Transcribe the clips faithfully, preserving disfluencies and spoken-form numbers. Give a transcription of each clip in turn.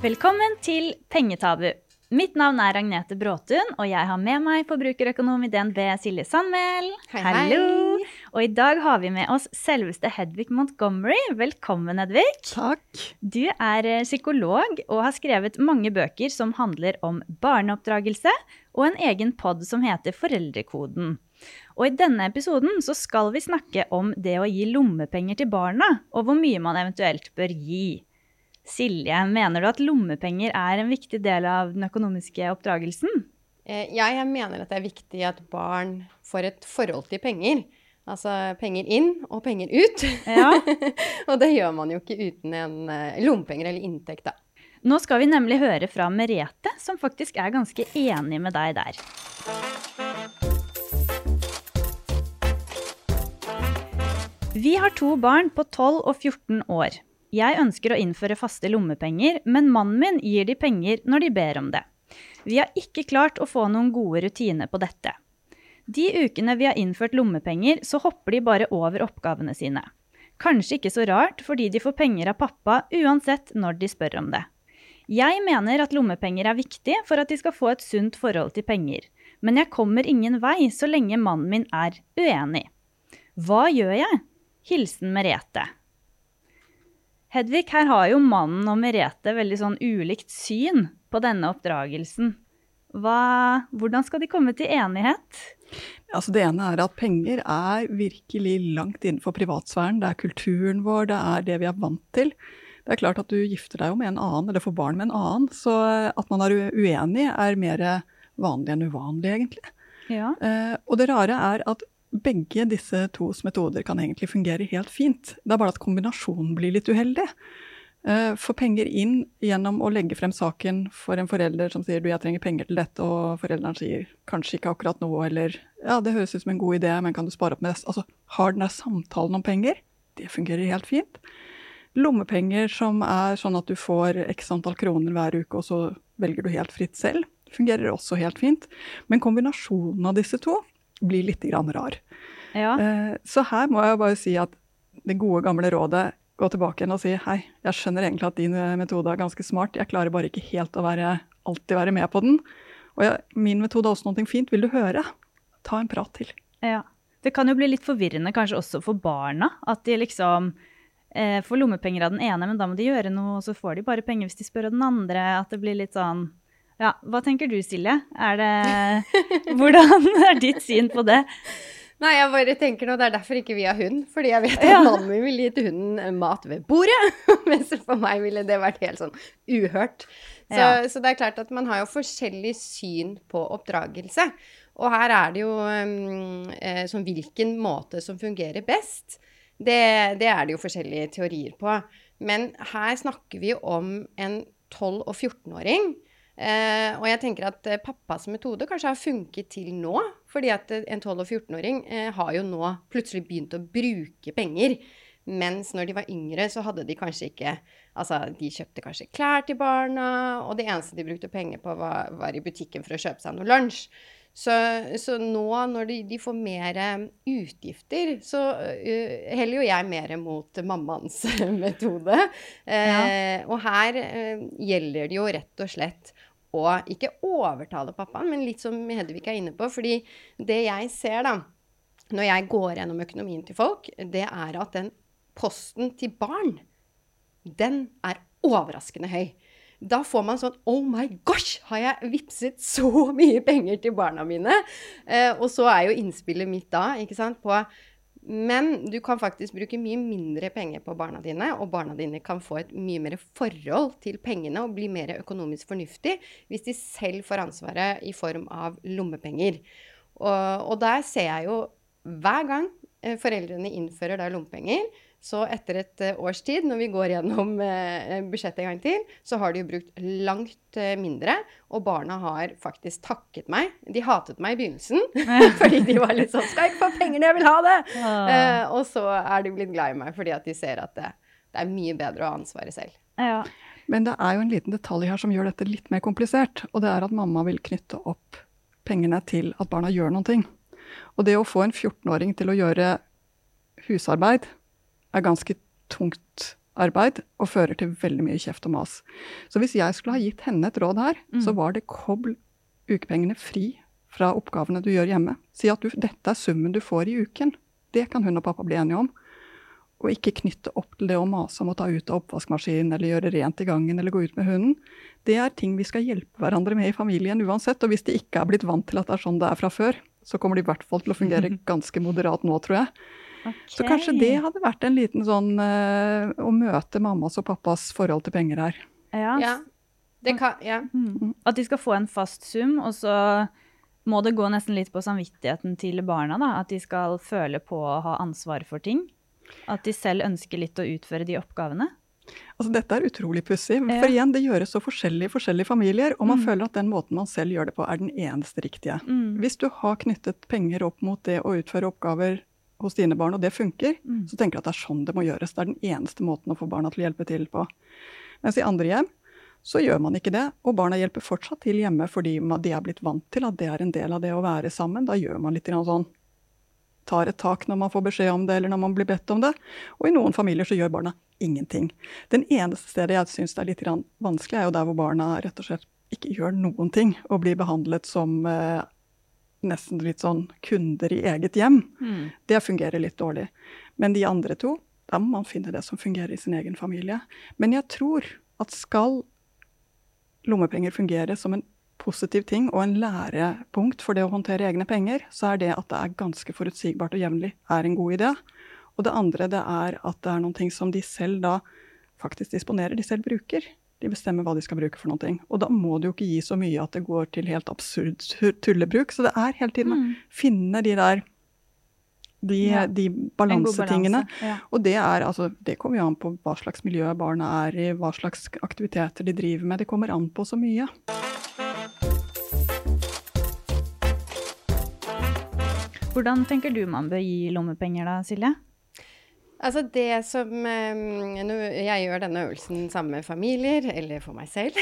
Velkommen til Pengetabu. Mitt navn er Agnete Bråtun, og jeg har med meg forbrukerøkonom i D N B Silje Sandmæl. Hei, Hallo! hei! Og i dag har vi med oss selveste Hedvig Montgomery. Velkommen, Hedvig. Takk. Du er psykolog og har skrevet mange bøker som handler om barneoppdragelse, og en egen podd som heter Foreldrekoden. Og i denne episoden så skal vi snakke om det å gi lommepenger til barna, og hvor mye man eventuelt bør gi. Silje, mener du at lommepenger er en viktig del av den økonomiske oppdragelsen? Ja, jeg mener at det er viktig at barn får et forhold til penger. Altså penger inn og penger ut. Ja. Og det gjør man jo ikke uten en uh, lommepenger eller inntekt da. Nå skal vi nemlig høre fra Merete, som faktisk er ganske enig med deg der. Vi har to barn på tolv og fjorten år. Jeg ønsker å innføre faste lommepenger, men mannen min gir de penger når de ber om det. Vi har ikke klart å få noen gode rutiner på dette. De ukene vi har innført lommepenger, så hopper de bare over oppgavene sine. Kanskje ikke så rart, fordi de får penger av pappa uansett når de spør om det. Jeg mener at lommepenger er viktig for at de skal få et sunt forhold til penger, men jeg kommer ingen vei så lenge mannen min er uenig. Hva gjør jeg? Hilsen Merete. Hedvig, her har jo mannen og Merete veldig sånn ulikt syn på denne oppdragelsen. Hva, hvordan skal de komme til enighet? Altså det ene er at penger er virkelig langt innenfor privatsfæren. Det er kulturen vår, det er det vi er vant til. Det er klart at du gifter deg jo med en annen, eller får barn med en annen, så at man er uenig er mer vanlig enn uvanlig egentlig. Ja. Eh, og det rare er at begge disse tos metoder kan egentlig fungere helt fint. Det er bare at kombinasjonen blir litt uheldig. For penger inn gjennom å legge frem saken for en forelder som sier du, jeg trenger penger til dette, og forelderen sier kanskje ikke akkurat noe, eller ja, det høres ut som en god idé, men kan du spare opp med det? Altså, har den der samtalen om penger? Det fungerer helt fint. Lommepenger som er sånn at du får x antall kroner hver uke, og så velger du helt fritt selv, fungerer også helt fint. Men kombinasjonen av disse to blir litt grann rar. Ja. Så her må jeg bare si at det gode gamle rådet, gå tilbake igjen og si, hei, jeg skjønner egentlig at din metode er ganske smart, jeg klarer bare ikke helt å være, alltid være med på den. Og jeg, min metode er også noe fint, vil du høre? Ta en prat til. Ja. Det kan jo bli litt forvirrende kanskje også for barna, at de liksom eh, får lommepenger av den ene, men da må de gjøre noe, og så får de bare penger hvis de spør av den andre, at det blir litt sånn. Ja, hva tenker du, Silje? Er det, hvordan er ditt syn på det? Nei, jeg bare tenker nå, det er derfor ikke vi har hund, fordi jeg vet at Ja. mannen min vil gi til hunden mat ved bordet, mens for meg ville det vært helt sånn uhørt. Så, Ja. så det er klart at man har jo forskjellig syn på oppdragelse, og her er det jo um, eh, sånn hvilken måte som fungerer best. Det, det er det jo forskjellige teorier på, men her snakker vi om en tolv- og fjorten-åring, Uh, og jeg tenker at uh, pappas metode kanskje har funket til nå, fordi at uh, en tolv- og fjorten-åring uh, har jo nå plutselig begynt å bruke penger, mens når de var yngre så hadde de kanskje ikke, altså de kjøpte kanskje klær til barna, og det eneste de brukte penger på var, var i butikken for å kjøpe seg noe lunsj. Så, så nå når de, de får mer utgifter, så uh, heller jo jeg mer mot mammans metode. Uh, Ja. Og her uh, gjelder det jo rett og slett å ikke overtale pappaen, men litt som Hedvig er inne på, fordi det jeg ser da, når jeg går gjennom økonomien til folk, det er at den posten til barn, den er overraskende høy. Da får man sånn, oh my gosh, har jeg vipset så mye penger til barna mine? Eh, og så er jo innspillet mitt da, ikke sant, på, men du kan faktisk bruke mye mindre penger på barna dine, og barna dine kan få et mye mer forhold til pengene og bli mer økonomisk fornuftig, hvis de selv får ansvaret i form av lommepenger. Og, og der ser jeg jo hver gang eh, foreldrene innfører da lommepenger, så etter et uh, års tid, når vi går gjennom uh, budsjettet en gang til, så har de jo brukt langt uh, mindre, og barna har faktisk takket meg. De hatet meg i begynnelsen, fordi de var litt sånn, skal jeg ikke få penger når jeg vil ha det? Ah. Uh, og så er de blitt glad i meg, fordi at de ser at det, det er mye bedre å ha ansvaret selv. Ja. Men det er jo en liten detalj her som gjør dette litt mer komplisert, og det er at mamma vil knytte opp pengene til at barna gjør noen ting. Og det å få en fjorten-åring til å gjøre husarbeid er ganske tungt arbeid og fører til veldig mye kjeft og mas. Så hvis jeg skulle ha gitt henne et råd her, Mm. så var det kobl ukepengene fri fra oppgavene du gjør hjemme. Si at du, dette er summen du får i uken. Det kan hun og pappa bli enige om. Og ikke knytte opp til det å mase om å ta ut av oppvaskmaskinen, eller gjøre rent i gangen, eller gå ut med hunden. Det er ting vi skal hjelpe hverandre med i familien uansett, og hvis de ikke er blitt vant til at det er sånn det er fra før, så kommer de i hvert fall til å fungere ganske moderat nå, tror jeg. Ok. Så kanskje det hadde vært en liten sånn uh, å møte mammas og pappas forhold til penger her. Ja. Ja, det kan, ja. Mm. At de skal få en fast sum, og så må det gå nesten litt på samvittigheten til barna, da. At de skal føle på å ha ansvar for ting. At de selv ønsker litt å utføre de oppgavene. Altså dette er utrolig pussig, Ja. for igjen, det gjøres så forskjellig i forskjellige familier, og man Mm. føler at den måten man selv gjør det på er den eneste riktige. Mm. Hvis du har knyttet penger opp mot det å utføre oppgaver hos dine barn, og det funker, Mm. så tenker jeg at det er sånn det må gjøres. Det er den eneste måten å få barna til å hjelpe til på. Mens i andre hjem, så gjør man ikke det, og barna hjelper fortsatt til hjemme fordi de er blitt vant til at det er en del av det å være sammen. Da gjør man litt grann sånn, tar et tak når man får beskjed om det, eller når man blir bedt om det. Og i noen familier så gjør barna ingenting. Den eneste stedet jeg synes det er litt grann vanskelig, er jo der hvor barna rett og slett ikke gjør noen ting, og blir behandlet som eh, nesten litt sånn kunder i eget hjem. Mm. Det fungerer litt dårlig. Men de andre to, da må man finne det som fungerer i sin egen familie. Men jeg tror at skal lommepenger fungere som en positiv ting og en lærepunkt for det å håndtere egne penger, så er det at det er ganske forutsigbart og jevnlig er en god idé. Og det andre det er at det er noen ting som de selv da faktisk disponerer, de selv bruker. De bestemmer hva de skal bruke for noen ting. Og da må det jo ikke gi så mye at det går til helt absurd tullebruk. Så det er hele tiden å Mm. finne de der, de, Ja. de En god balansetingene. balanse, ja. Og det er, altså, det kommer jo an på hva slags miljø barna er i, hva slags aktiviteter de driver med. Det kommer an på så mye. Hvordan tenker du man bør gi lommepenger da, Silje? Altså det som eh, Når jeg gjør denne øvelsen sammen med familier, eller for meg selv,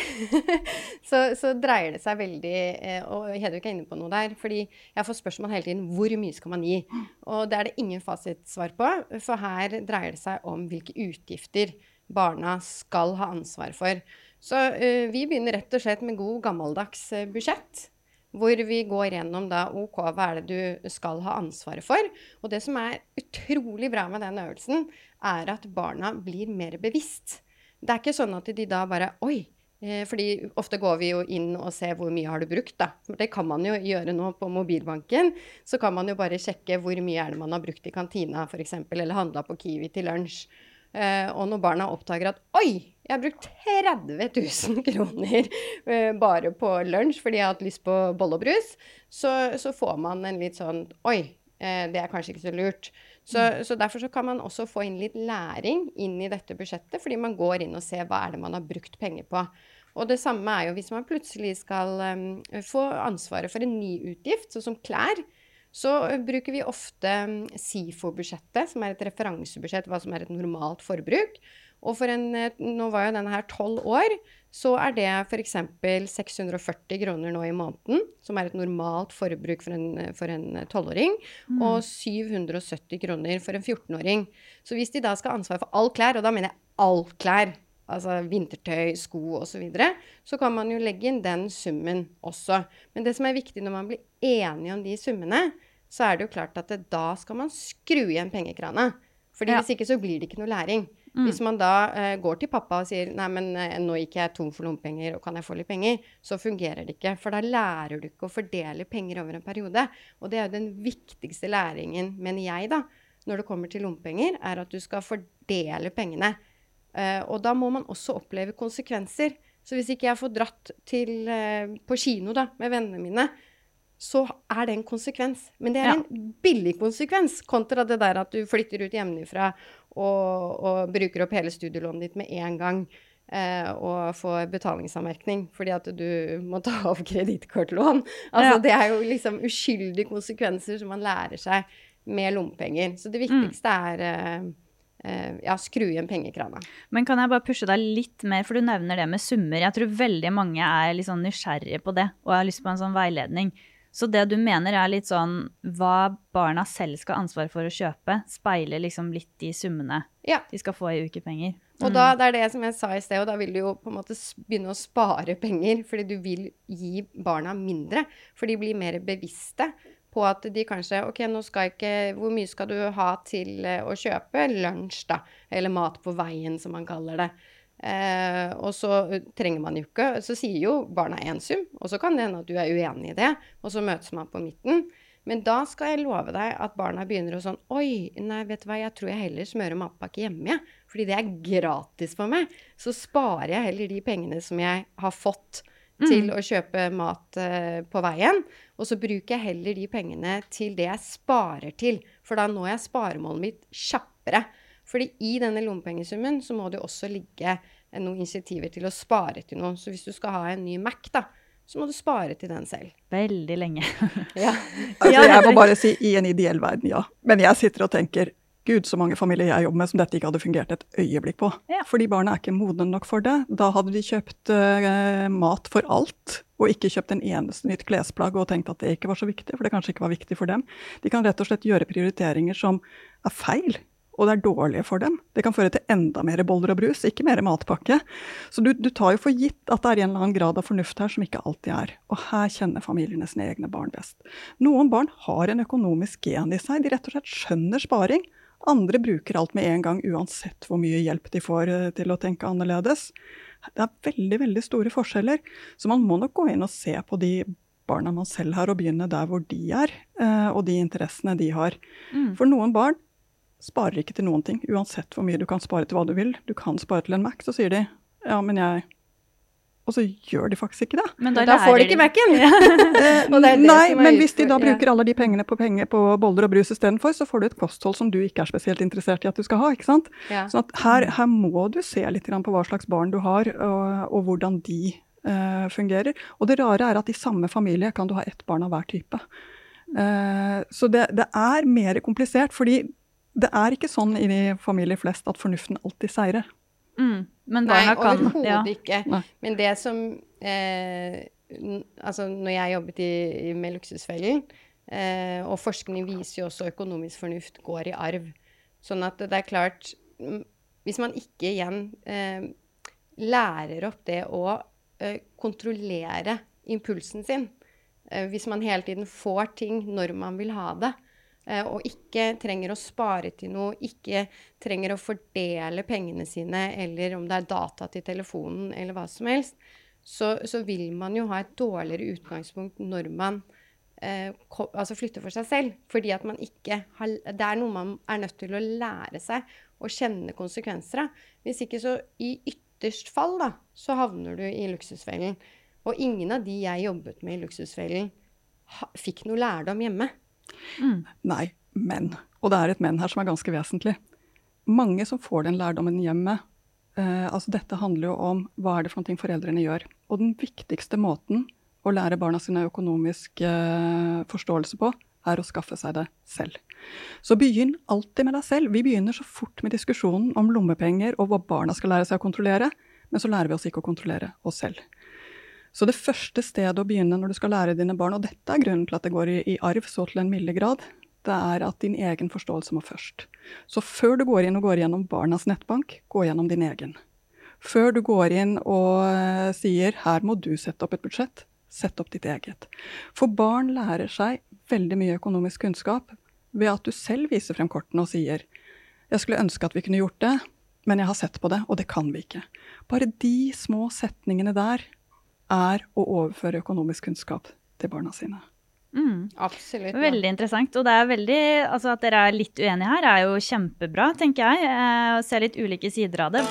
så, så dreier det seg veldig eh, og Hedvig er inne på noe der, fordi jeg får spørsmål hele tiden hvor mye skal man gi? Og det er det ingen fasitsvar på, for her dreier det seg om hvilke utgifter barna skal ha ansvar for. Så eh, vi begynner rett og slett med god gammeldags eh, budsjett. Hvor vi går gjennom da, ok, hva er det du skal ha ansvaret for? Og det som er utrolig bra med den øvelsen, er at barna blir mer bevisst. Det er ikke sånn at de da bare, oi, eh, fordi ofte går vi jo inn og ser hvor mye har du brukt da. Det kan man jo gjøre nå på mobilbanken, så kan man jo bare sjekke hvor mye er det man har brukt i kantina for eksempel, eller handlet på Kiwi til lunsj. Uh, og når barna oppdager at oi, jeg har brukt tretti tusen kroner uh, bare på lunsj fordi jeg har hatt lyst på bolle og brus, så, så får man en litt sånn oi, uh, det er kanskje ikke så lurt. Så, mm. så derfor så kan man også få inn litt læring inn i dette budsjettet, fordi man går inn og ser hva er det man har brukt penger på. Og det samme er jo hvis man plutselig skal um, få ansvaret for en ny utgift, sånn som klær. Så bruker vi ofte SIFO-budsjettet, som er et referansebudsjett, hva som er et normalt forbruk. Og for en, nå var jo denne her tolv år, så er det for eksempel seks hundre og førti kroner nå i måneden, som er et normalt forbruk for en, for en tolvåring, mm. og syv hundre og sytti kroner for en fjortenåring. Så hvis de da skal ha ansvar for all klær, og da mener jeg all klær, altså vintertøy, sko og så videre, så kan man jo legge inn den summen også. Men det som er viktig når man blir enige om de summene, så er det jo klart at det, da skal man skru igjen pengekrana. Fordi ja. Hvis ikke så blir det ikke noe læring. Mm. Hvis man da eh, går til pappa og sier, nei, men eh, nå gikk jeg tom for lommepenger, og kan jeg få litt penger, så fungerer det ikke. For da lærer du ikke å fordele penger over en periode. Og det er jo den viktigste læringen, mener jeg da, når det kommer til lommepenger, er at du skal fordele pengene. Uh, og da må man også oppleve konsekvenser. Så hvis ikke jeg får dratt til, uh, på kino da, med vennene mine, så er det en konsekvens. Men det er ja. En billig konsekvens, kontra det der at du flytter ut hjemmefra og, og bruker opp hele studielånet ditt med en gang, uh, og får betalingsanmerkning, fordi at du må ta av kredittkortlån. Altså, ja. Det er jo liksom uskyldige konsekvenser som man lærer seg med lommepenger. Så det viktigste mm. er... Uh, Uh, ja, skru igjen pengekrana. Men kan jeg bare pushe deg litt mer, for du nevner det med summer. Jeg tror veldig mange er litt sånn nysgjerrige på det, og har lyst på en sånn veiledning. Så det du mener er litt sånn, hva barna selv skal ha ansvar for å kjøpe, speiler liksom litt de summene ja. De skal få i ukepenger. Og da, det er det som jeg sa i sted, og da vil du jo på en måte begynne å spare penger, fordi du vil gi barna mindre, for de blir mer bevisste på at de kanskje, ok, nå skal ikke, hvor mye skal du ha til å kjøpe lunsj da, eller mat på veien, som man kaller det. Eh, og så trenger man jo ikke, så sier jo barna en sum, og så kan det hende at du er uenig i det, og så møtes man på midten. Men da skal jeg love deg at barna begynner å sånn, oi, nei, vet du hva, jeg tror jeg heller smører matpakke hjemme, ja, fordi det er gratis for meg. Så sparer jeg heller de pengene som jeg har fått til mm. å kjøpe mat uh, på veien, og så bruker jeg heller de pengene til det jeg sparer til, for da når jeg sparemålet mitt kjappere. Fordi i denne lommepengesummen så må det også ligge uh, noen initiativer til å spare til noe. Så hvis du skal ha en ny Mac da, så må du spare til den selv. Veldig lenge. Ja. Altså, jeg må bare si, i en ideell verden, ja. Men jeg sitter og tenker, Gud, så mange familier jeg jobber med som dette ikke hadde fungert et øyeblikk på. Ja. Fordi barna er ikke modne nok for det. Da hadde de kjøpt uh, mat for alt, og ikke kjøpt en eneste nytt klesplagg og tenkt at det ikke var så viktig, for det kanskje ikke var viktig for dem. De kan rett og slett gjøre prioriteringer som er feil, og det er dårlige for dem. Det kan føre til enda mer boller og brus, ikke mer matpakke. Så du, du tar jo for gitt at det er en eller annen grad av fornuft her som ikke alltid er. Og her kjenner familiene sine egne barn best. Noen barn har en økonomisk gen i seg, de rett og slett skjønner sparing. Andre bruker alt med en gang, uansett hvor mye hjelp de får til å tenke annerledes. Det er veldig, veldig store forskjeller, så man må nok gå inn og se på de barna man selv har, og begynne der hvor de er, og de interessene de har. Mm. For noen barn sparer ikke til noen ting, uansett hvor mye du kan spare til hva du vil. Du kan spare til en Mac, så sier de, ja, men jeg... Og så gjør de faktisk ikke det. Men da, da får de ikke Mac-en. Nei, men hvis de da bruker alle de pengene på penger på boller og brus i stedet for, så får du et kosthold som du ikke er spesielt interessert i at du skal ha, ikke sant? Ja. Sånn at her, her må du se litt på hva slags barn du har, og, og hvordan de uh, fungerer. Og det rare er at i samme familie kan du ha ett barn av hver type. Uh, så det, det er mer komplisert, fordi det er ikke sånn i de familier flest at fornuften alltid seirer. Mm. Men Nei, overhodet ja. ikke. Nei. Men det som, eh, n- altså når jeg jobbet i, i, med Luksusfellen, eh, og forskning viser jo også økonomisk fornuft går i arv. Sånn at det er klart, hvis man ikke igjen eh, lærer opp det å eh, kontrollere impulsen sin, eh, hvis man hele tiden får ting når man vil ha det, og ikke trenger å spare til noe, ikke trenger å fordele pengene sine, eller om det er data til telefonen, eller hva som helst, så, så vil man jo ha et dårligere utgangspunkt når man eh, ko- altså flytter for seg selv. Fordi at man ikke har, det er noe man er nødt til å lære seg og kjenne konsekvenser av. Hvis ikke så i ytterst fall da, så havner du i Luksusfellen. Og ingen av de jeg jobbet med i Luksusfellen ha, fikk noe lærdom hjemme. Mm. Nei, men, og det er et men her som er ganske vesentlig. Mange som får den lærdommen hjemme, eh, altså dette handler jo om hva er det for noe foreldrene gjør. Og den viktigste måten å lære barna sine økonomisk eh, forståelse på, er å skaffe seg det selv. Så begynn alltid med deg selv. Vi begynner så fort med diskusjonen om lommepenger og hva barna skal lære seg å kontrollere, men så lærer vi oss ikke å kontrollere oss selv. Så det første stedet å begynne når du skal lære dine barn, og dette er grunnen til at det går i, i arv så til en milde grad, det er at din egen forståelse må først. Så før du går inn og går gjennom barnas nettbank, gå gjennom din egen. Før du går inn og uh, sier, her må du sette opp et budsjett, sett opp ditt eget. For barn lærer seg veldig mye økonomisk kunnskap ved at du selv viser frem kortene og sier, jeg skulle ønske at vi kunne gjort det, men jeg har sett på det, og det kan vi ikke. Bare de små setningene der, er å overføre økonomisk kunnskap til barna sine. Mm. Absolutt. Veldig interessant, og det er veldig, altså at dere er litt uenige her er jo kjempebra, tenker jeg, å se litt ulike sider av det.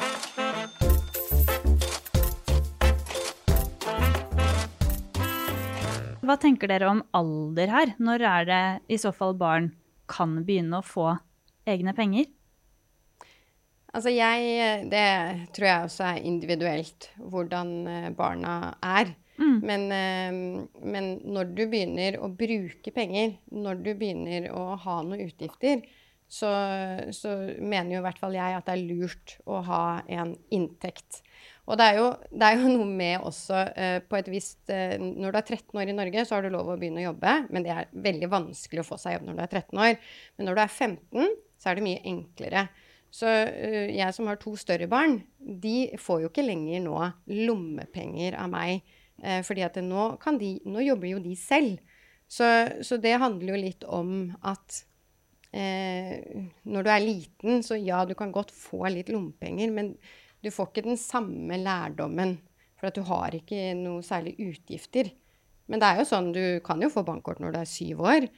Hva tenker dere om alder her? Når er det i så fall barn kan begynne å få egne penger? Altså jeg, det tror jeg også er individuelt, hvordan barna er. Mm. Men, men når du begynner å bruke penger, når du begynner å ha noen utgifter, så, så mener jo i hvert fall jeg at det er lurt å ha en inntekt. Og det er jo, det er jo noe med også uh, på et visst, uh, når du er tretten år i Norge, så har du lov å begynne å jobbe, men det er veldig vanskelig å få seg jobb når du er tretten år. Men når du er femten, så er det mye enklere. Så uh, jeg som har to større barn, de får jo ikke lenger nå lommepenger av meg, uh, fordi at nå, kan de, nå jobber jo de selv. Så, så det handler jo litt om at uh, når du er liten, så ja, du kan godt få litt lommepenger, men du får ikke den samme lærdommen, for at du har ikke noe særlig utgifter. Men det er jo sånn, du kan jo få bankkort når du er syv år,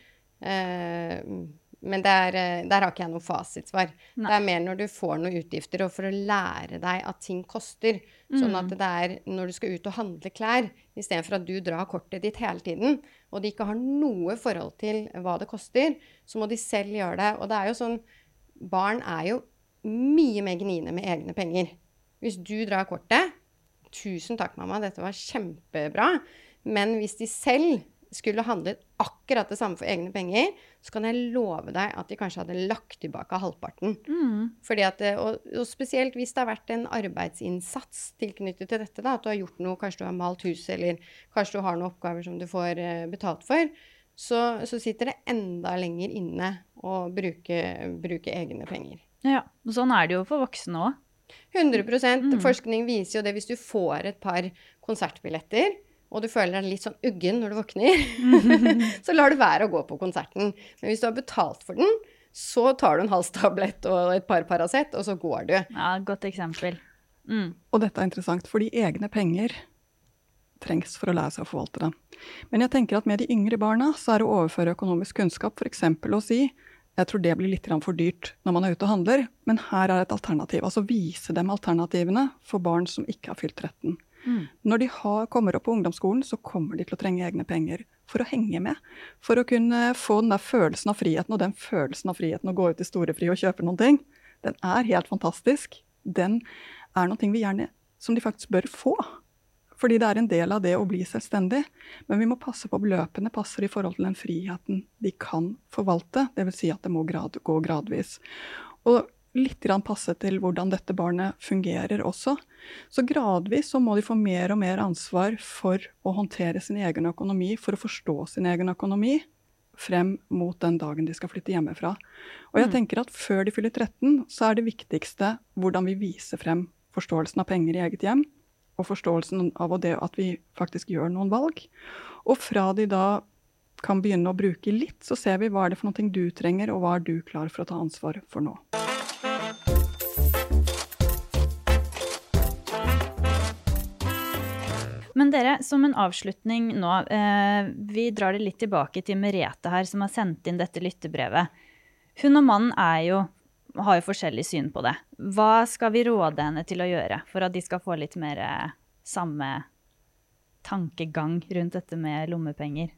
uh, men der, der har ikke jeg noe fasitsvar. Nei. Det er mer når du får noen utgifter, og for å lære deg at ting koster. Mm. Sånn at det er når du skal ut og handle klær, i stedet for at du drar kortet ditt hele tiden, og de ikke har noe forhold til hva det koster, så må de selv gjøre det. Og det er jo sånn, barn er jo mye mer gnine med egne penger. Hvis du drar kortet, tusen takk mamma, dette var kjempebra, men hvis de selv skulle handlet akkurat det samme for egne penger, så kan jeg love deg at de kanskje hadde lagt tilbake halvparten. Mm. Fordi at, og, og spesielt hvis det har vært en arbeidsinnsats tilknyttet til dette, da, at du har gjort noe, kanskje du har malt hus, eller kanskje du har noen oppgaver som du får uh, betalt for, så, så sitter det enda lenger inne å bruke, bruke egne penger. Ja, og sånn er det jo for voksne også. hundre prosent. Mm. Forskning viser jo det, hvis du får et par konsertbilletter, og du føler deg litt sånn uggen når du våkner, så lar du være å gå på konserten. Men hvis du har betalt for den, så tar du en halstablett og et par Paracet, og så går du. Ja, godt eksempel. Mm. Og dette er interessant, fordi egne penger trengs for å lære seg å forvalte det. Men jeg tenker at med de yngre barna, så er det å overføre økonomisk kunnskap, for eksempel å si, jeg tror det blir litt for dyrt når man er ute og handler, men her er et alternativ. Altså vise dem alternativene for barn som ikke har fylt tretten. Mm. Når de har, kommer opp på ungdomsskolen, så kommer de til å trenge egne penger for å henge med, for å kunne få den der følelsen av friheten, og den følelsen av friheten å gå ut i storefri og kjøpe noen ting, den er helt fantastisk. Den er noe vi gjerne, som de faktisk bør få, fordi det er en del av det å bli selvstendig, men vi må passe på beløpene passer i forhold til den friheten de kan forvalte, det vil si at det må grad, gå gradvis. Og litt grann passe til hvordan dette barnet fungerer også. Så gradvis så må de få mer og mer ansvar for å håndtere sin egen økonomi, for å forstå sin egen økonomi, frem mot den dagen de skal flytte hjemmefra. Og jeg tenker at før de fyller tretten, så er det viktigste hvordan vi viser frem forståelsen av penger i eget hjem, og forståelsen av det at vi faktisk gjør noen valg. Og fra de da kan begynne å bruke litt, så ser vi hva er det for noe du trenger, og hva er du klar for å ta ansvar for nå. Men dere, som en avslutning nå, eh, vi drar det litt tilbake til Merete her, som har sendt inn dette lyttebrevet. Hun og mannen er jo, har jo forskjellig syn på det. Hva skal vi råde henne til å gjøre, for at de skal få litt mer eh, samme tankegang rundt dette med lommepenger?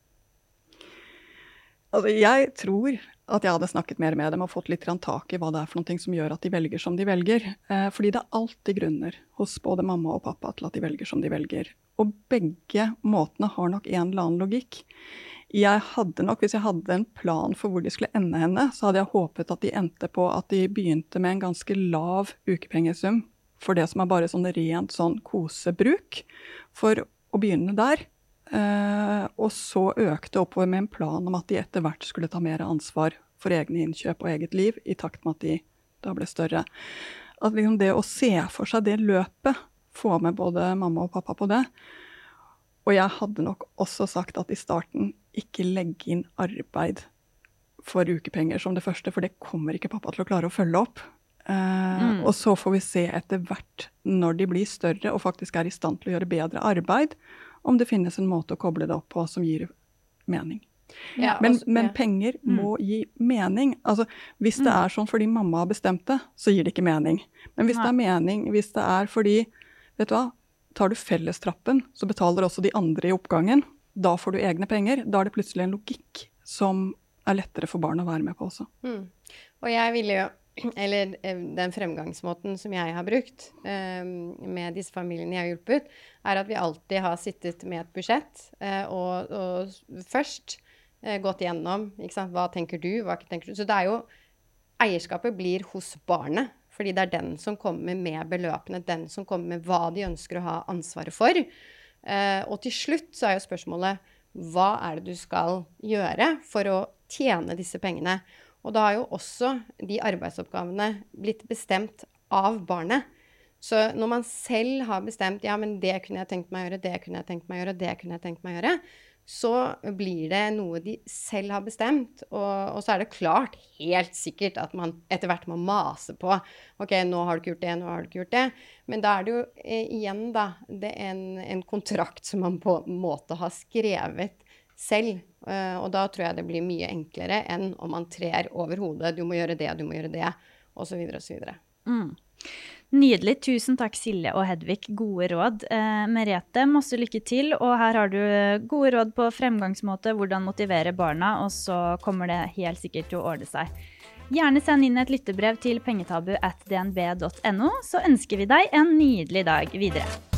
Altså, jeg tror at jeg hadde snakket mer med dem og fått litt tak i hva det er for noe som gjør at de velger som de velger. Eh, fordi det er alltid grunner hos både mamma og pappa til at de velger som de velger. Og begge måtene har nok en eller annen logikk. Jeg hadde nok, hvis jeg hadde en plan for hvor de skulle ende henne, så hadde jeg håpet at de endte på at de begynte med en ganske lav ukepengesum for det som er bare sånn rent sånn kosebruk, for å begynne der. Uh, og så økte oppover med en plan om at de etter hvert skulle ta mer ansvar for egne innkjøp og eget liv, i takt med at de da ble større. At liksom det å se for seg det løpet, få med både mamma og pappa på det. Og jeg hadde nok også sagt at i starten ikke legge inn arbeid for ukepenger som det første, for det kommer ikke pappa til å klare å følge opp. Uh, mm. Og så får vi se etter hvert når de blir større og faktisk er i stand til å gjøre bedre arbeid, om det finnes en måte å koble det opp på som gir mening. Ja, men, også, men penger mm. må gi mening. Altså, hvis det mm. er sånn fordi mamma har bestemt det, så gir det ikke mening. Men hvis Nei. det er mening, hvis det er fordi, vet du hva, tar du fellestrappen, så betaler også de andre i oppgangen. Da får du egne penger. Da er det plutselig en logikk som er lettere for barn å være med på også. Mm. Og jeg ville jo, eller den fremgangsmåten som jeg har brukt um, med disse familiene jeg har hjulpet, er at vi alltid har sittet med et budsjett uh, og, og først uh, gått gjennom, ikke sant? Hva tenker du, hva tenker du? Så det er jo, eierskapet blir hos barnet, fordi det er den som kommer med beløpene, den som kommer med hva de ønsker å ha ansvaret for. Uh, og til slutt så er jo spørsmålet, hva er det du skal gjøre for å tjene disse pengene? Og da har jo også de arbeidsoppgavene blitt bestemt av barnet. Så når man selv har bestemt, ja, men det kunne jeg tenkt meg å gjøre, det kunne jeg tenkt meg å gjøre, det kunne jeg tenkt meg å gjøre, så blir det noe de selv har bestemt. Og, og så er det klart, helt sikkert, at man etter hvert må mase på. Ok, nå har du ikke gjort det, nå har du ikke gjort det. Men da er det jo eh, igjen da, det er en, en kontrakt som man på en måte har skrevet selv. Uh, og da tror jeg det blir mye enklere enn om man trer over hodet. Du må gjøre det, du må gjøre det, og så videre og så videre. Mm. Nydelig. Tusen takk, Silje og Hedvig. Gode råd. Eh, Merete, masse lykke til. Og her har du gode råd på fremgangsmåte, hvordan motivere barna, og så kommer det helt sikkert til å ordne seg. Gjerne send inn et lyttebrev til pengetabu at d n b punktum n o, så ønsker vi deg en nydelig dag videre.